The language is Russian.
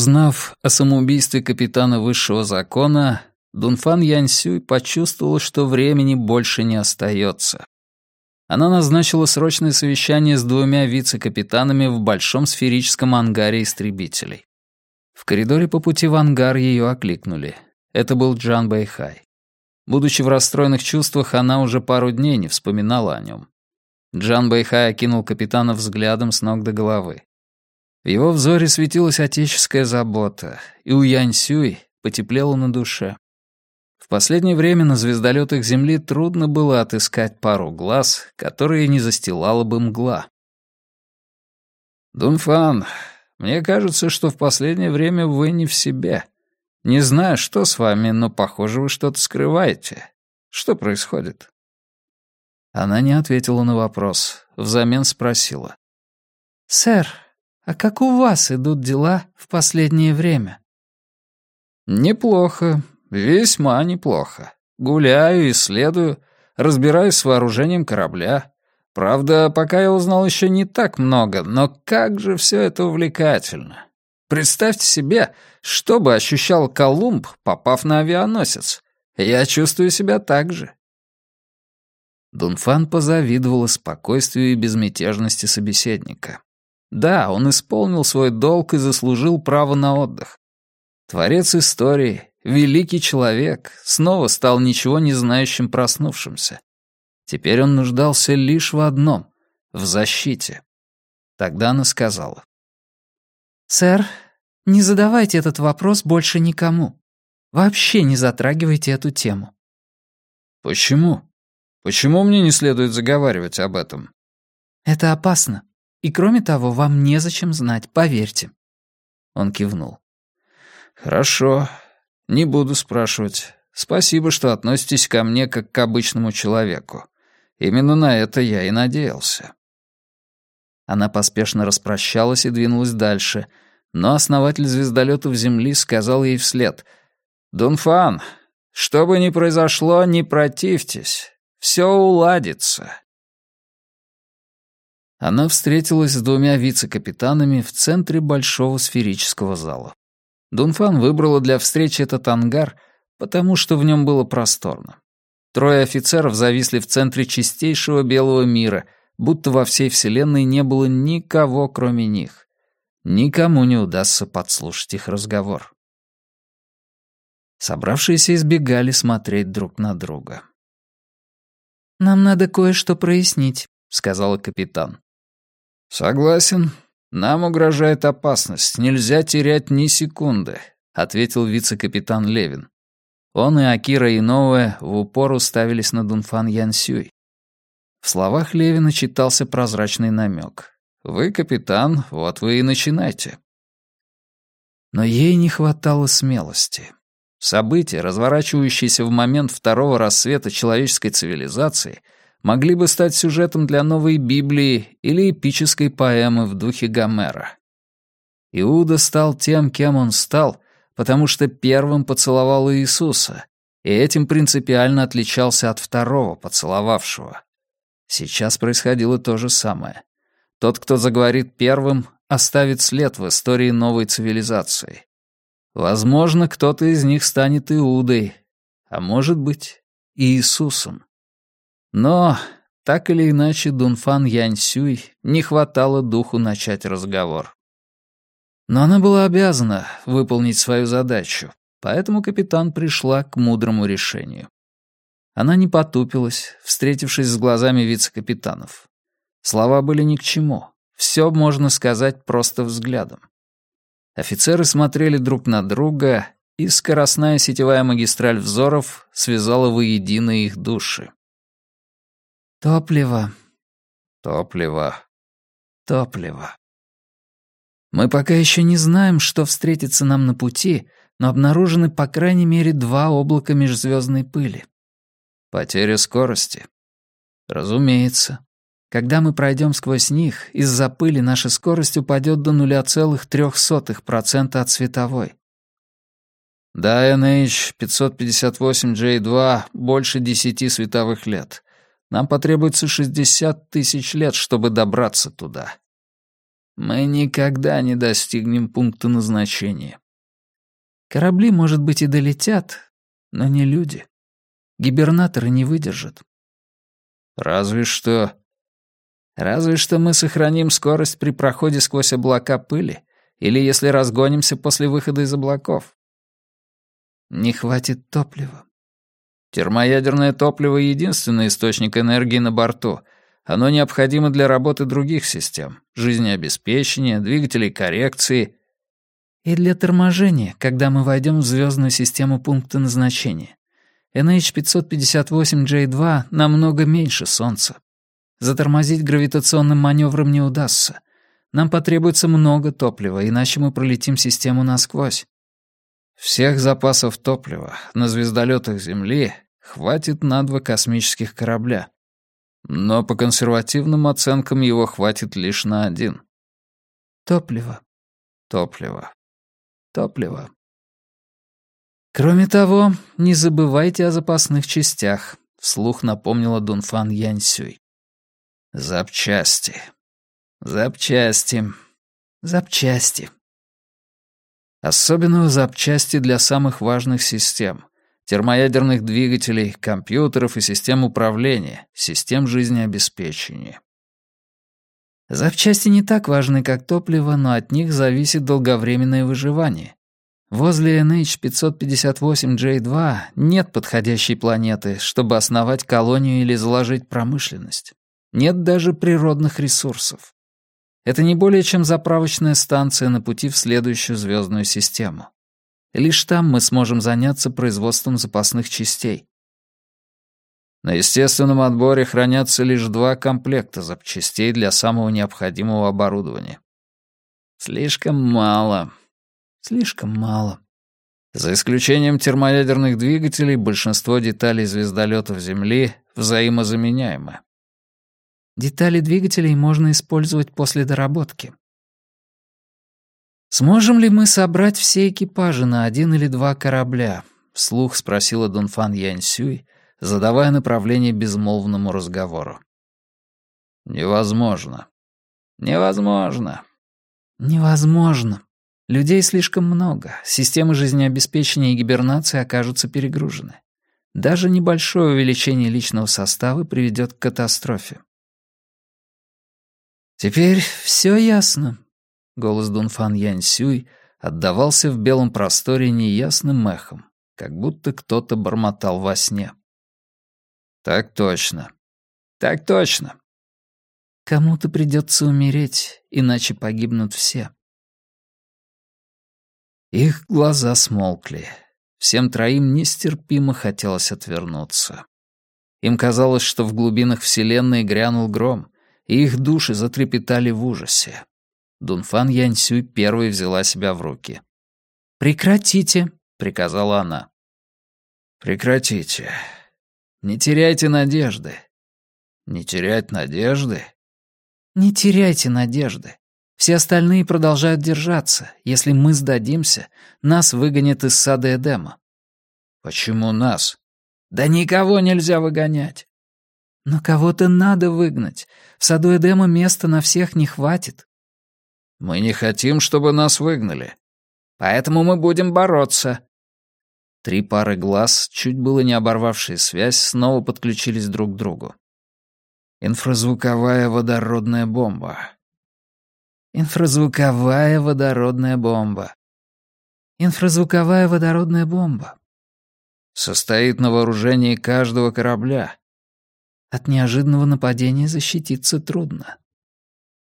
Узнав о самоубийстве капитана высшего закона, Дунфан Яньсюй почувствовала, что времени больше не остается. Она назначила срочное совещание с 2 вице-капитанами в большом сферическом ангаре истребителей. В коридоре по пути в ангар ее окликнули. Это был Джан Бэйхай. Будучи в расстроенных чувствах, она уже пару дней не вспоминала о нем. Джан Бэйхай окинул капитана взглядом с ног до головы. В его взоре светилась отеческая забота, и у Яньсюй потеплело на душе. В последнее время на звездолётах Земли трудно было отыскать пару глаз, которые не застилала бы мгла. «Дунфан, мне кажется, что в последнее время вы не в себе. Не знаю, что с вами, но, похоже, вы что-то скрываете. Что происходит?» Она не ответила на вопрос, взамен спросила. «Сэр, а как у вас идут дела в последнее время?» «Неплохо, весьма неплохо. Гуляю, исследую, разбираюсь с вооружением корабля. Правда, пока я узнал еще не так много, но как же все это увлекательно. Представьте себе, что бы ощущал Колумб, попав на авианосец. Я чувствую себя так же». Дунфан позавидовала спокойствию и безмятежности собеседника. Да, он исполнил свой долг и заслужил право на отдых. Творец истории, великий человек, снова стал ничего не знающим проснувшимся. Теперь он нуждался лишь в одном — в защите. Тогда она сказала. «Сэр, не задавайте этот вопрос больше никому. Вообще не затрагивайте эту тему». «Почему? Почему мне не следует заговаривать об этом?» «Это опасно. И кроме того, вам незачем знать, поверьте». Он кивнул. «Хорошо, не буду спрашивать. Спасибо, что относитесь ко мне как к обычному человеку. Именно на это я и надеялся». Она поспешно распрощалась и двинулась дальше, но основатель звездолётов Земли сказал ей вслед: «Дунфан, что бы ни произошло, не противьтесь. Все уладится». Она встретилась с 2 вице-капитанами в центре большого сферического зала. Дунфан выбрала для встречи этот ангар, потому что в нем было просторно. 3 офицеров зависли в центре чистейшего белого мира, будто во всей вселенной не было никого, кроме них. Никому не удастся подслушать их разговор. Собравшиеся избегали смотреть друг на друга. «Нам надо кое-что прояснить», — сказала капитан. «Согласен. Нам угрожает опасность. Нельзя терять ни секунды», — ответил вице-капитан Левин. Он и Акира Иноуэ в упор уставились на Дунфан Яньсюй. В словах Левина читался прозрачный намек. «Вы капитан, вот вы и начинайте». Но ей не хватало смелости. События, разворачивающиеся в момент второго рассвета человеческой цивилизации, могли бы стать сюжетом для новой Библии или эпической поэмы в духе Гомера. Иуда стал тем, кем он стал, потому что первым поцеловал Иисуса, и этим принципиально отличался от второго поцеловавшего. Сейчас происходило то же самое. Тот, кто заговорит первым, оставит след в истории новой цивилизации. Возможно, кто-то из них станет Иудой, а может быть, и Иисусом. Но, так или иначе, Дунфан Яньсюй не хватало духу начать разговор. Но она была обязана выполнить свою задачу, поэтому капитан пришла к мудрому решению. Она не потупилась, встретившись с глазами вице-капитанов. Слова были ни к чему, все можно сказать просто взглядом. Офицеры смотрели друг на друга, и скоростная сетевая магистраль взоров связала воедино их души. «Топливо. Топливо. Топливо. Мы пока еще не знаем, что встретится нам на пути, но обнаружены по крайней мере 2 облака межзвездной пыли. Потеря скорости. Разумеется. Когда мы пройдем сквозь них, из-за пыли наша скорость упадет до 0,03% от световой. До NH-558J2 больше 10 световых лет. Нам потребуется 60 000 лет, чтобы добраться туда. Мы никогда не достигнем пункта назначения. Корабли, может быть, и долетят, но не люди. Гибернаторы не выдержат. Разве что мы сохраним скорость при проходе сквозь облака пыли или если разгонимся после выхода из облаков. Не хватит топлива. Термоядерное топливо — единственный источник энергии на борту. Оно необходимо для работы других систем — жизнеобеспечения, двигателей коррекции. И для торможения, когда мы войдем в звездную систему пункта назначения. NH-558J2 намного меньше Солнца. Затормозить гравитационным маневром не удастся. Нам потребуется много топлива, иначе мы пролетим систему насквозь. Всех запасов топлива на звездолетах Земли хватит на 2 космических корабля. Но по консервативным оценкам его хватит лишь на 1. Топливо. Кроме того, не забывайте о запасных частях, вслух напомнила Дунфан Яньсюй. Запчасти. Особенно запчасти для самых важных систем. Термоядерных двигателей, компьютеров и систем управления, систем жизнеобеспечения. Запчасти не так важны, как топливо, но от них зависит долговременное выживание. Возле NH-558J2 нет подходящей планеты, чтобы основать колонию или заложить промышленность. Нет даже природных ресурсов. Это не более чем заправочная станция на пути в следующую звездную систему. Лишь там мы сможем заняться производством запасных частей. На естественном отборе хранятся лишь 2 комплекта запчастей для самого необходимого оборудования. Слишком мало. За исключением термоядерных двигателей, большинство деталей звездолетов Земли взаимозаменяемы. Детали двигателей можно использовать после доработки. «Сможем ли мы собрать все экипажи на 1 или 2 корабля?» — вслух спросила Дунфан Яньсюй, задавая направление безмолвному разговору. «Невозможно». «Невозможно. Людей слишком много, системы жизнеобеспечения и гибернации окажутся перегружены. Даже небольшое увеличение личного состава приведет к катастрофе». «Теперь все ясно». Голос Дунфан Яньсюй отдавался в белом просторе неясным эхом, как будто кто-то бормотал во сне. «Так точно. Кому-то придется умереть, иначе погибнут все». Их глаза смолкли. Всем троим нестерпимо хотелось отвернуться. Им казалось, что в глубинах Вселенной грянул гром, и их души затрепетали в ужасе. Дунфан Яньсюй первой взяла себя в руки. «Прекратите», — приказала она. «Прекратите. Не теряйте надежды». «Не терять надежды?» «Не теряйте надежды. Все остальные продолжают держаться. Если мы сдадимся, нас выгонят из сада Эдема». «Почему нас?» «Да никого нельзя выгонять». «Но кого-то надо выгнать. В саду Эдема места на всех не хватит». «Мы не хотим, чтобы нас выгнали». «Поэтому мы будем бороться». 3 пары глаз, чуть было не оборвавшие связь, снова подключились друг к другу. Инфразвуковая водородная бомба. Инфразвуковая водородная бомба. Состоит на вооружении каждого корабля. От неожиданного нападения защититься трудно.